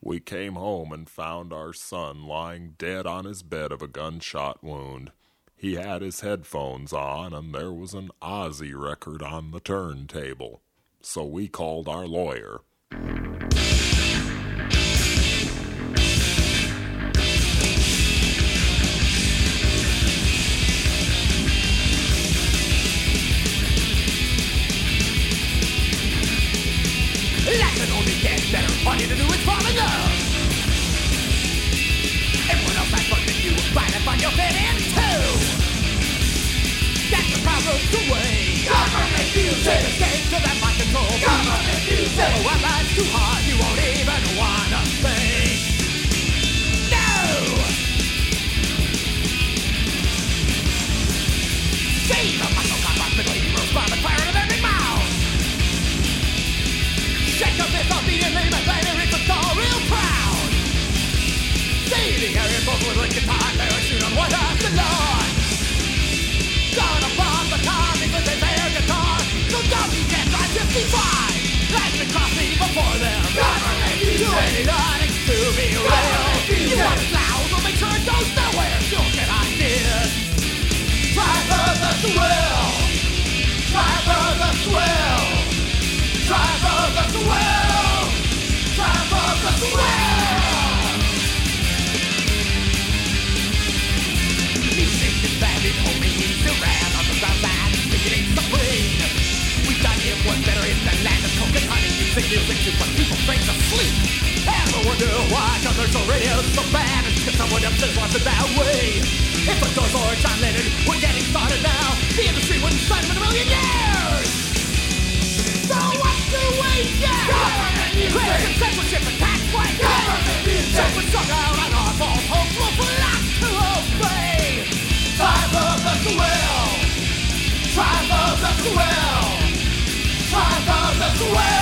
We came home and found our son lying dead on his bed of a gunshot wound. He had his headphones on, and there was an Ozzy record on the turntable. So we called our lawyer. Life can only get better. All you to do is fall in love. Everyone else has fun with you. Find a fun you'll fit in too. That's the problem's away. Government music. Escape to that mind control. Government music. Oh, when life's too hard, you won't even wanna think. No. See the muscle combat middle heroes by the fire of every mouth. Shake up this upbeat and lame and later it's a star real proud. See the area vocal with guitar, parachute on one half the lawn. Gonna bomb the comic with his air guitar. So don't you get by 55. Life been costly before them. Government music. Too idiotic to be real. You want it loud, but make sure it goes nowhere. You'll get ideas. Try for the thrill. Try for the thrill. Try for the thrill! Try for the thrill! Music is bad, it only means to ran on the ground bad. It ain't supreme. We got it one better in the land of coke and honey. Music to put people's brains asleep. Ever wonder why commercial radio's so bad? It's because someone else just wants it that way. If the Doors or John Lennon were getting started now, the industry wouldn't sign them in a million years! So what do we get? Government music! Critics, censorship, and tax breaks! Government music! Just was struck out on our false hopes will flock to obey! Try for the thrill! Try for the thrill! Try for the thrill!